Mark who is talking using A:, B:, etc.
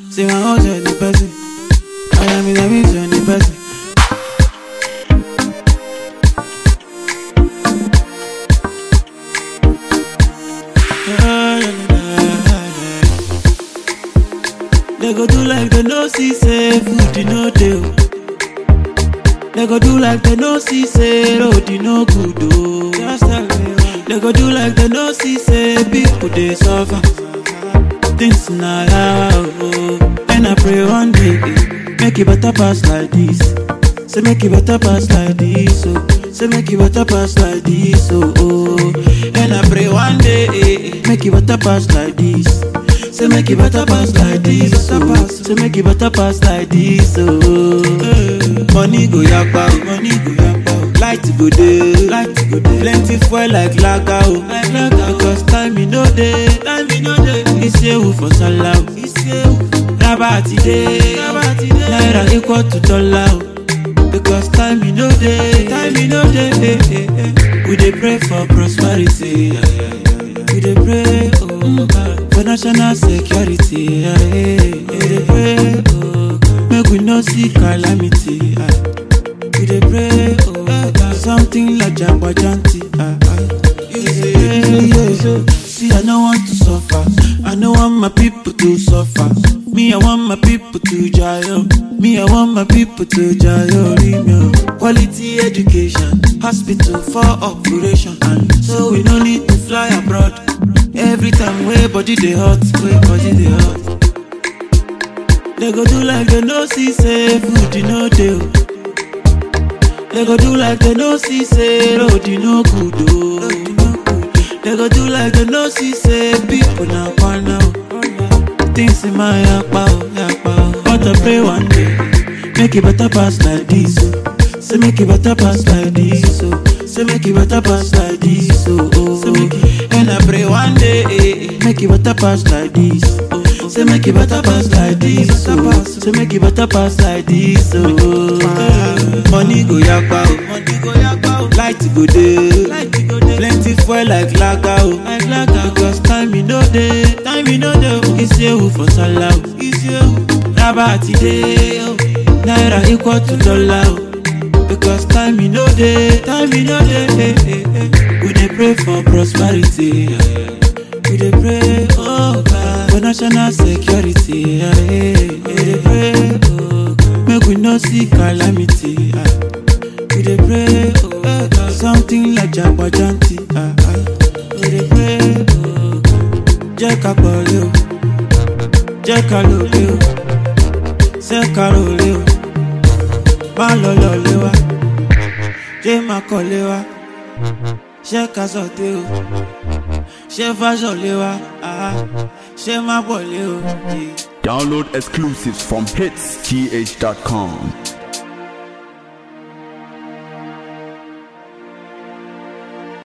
A: See my house on the person. I am in the mix on the person. They go do like they no see say food you no deal. They go do like they no see say road you no good oh. Just tell me why. They go do like they no see say people they suffer. Things na oh. And I pray one day make it better pass like this. Say make it better pass like this oh. Say make it better pass like this oh. And I pray one day make it better pass like this. Say make it better pass like this, oh. Say make it better pass like this, oh. Money go yakpa, money go yakpa. Light go dey, light go dey. Plenty fuel like laga, oh. Like laga, because time me no dey, time me no dey. It's you for salah, it's you. Rabati dey, naira equal to dollar, oh. Because time me no dey, time me no dey. We dey pray for prosperity, we dey pray, oh God. For national security, we dey pray, oh God. Make we no see calamity, we dey pray, oh God. Something like Jabbajanti, See, I don't want to suffer. I don't want my people to suffer. Me, I want my people to jail. Me, I want my people to jail. Quality education, hospital for operation, and so we no need to fly abroad. Every time way body they hot, way body they hot. They go do like they no see say food you no deal. They go do like they no see say road you no good oh. They go do like they no see say people na kwana oh. Things in my yakpa oh. But I pray one day make it better pass like this oh. Say make it better pass like this oh. Say make it better pass like this oh. Say make it, and I pray one day make it better pass like this oh. Say make it better pass like this oh. Say make it better pass like this oh. Money go yakpa oh. Money go yakpa oh. Light go dey, light go dey. Plenty fuel like laga oh. Like laga. Because time me no dey, time me no dey oh. It's you for salah oh. It's you. Rabati dey oh. Naira equal to dollar oh. Because time me no dey, time me no dey. We dey pray for prosperity, we dey pray, oh God, for national security, we dey pray, oh God, make we no see calamity, we dey pray, oh God, something like Jabbajanti, we dey pray, oh God, jẹ́ ká pọ̀lẹ́ o, jẹ́ ká lòlẹ́ o, ṣé ká rọ̀lẹ́ o. Má lọ lọlé wa, ṣé máa kọ́lé wa, ṣé ká sọ̀tẹ́ o, ṣé fáṣọ̀lé wa, ṣé máa bọ̀lé o.
B: Download exclusives from hitsgh.com.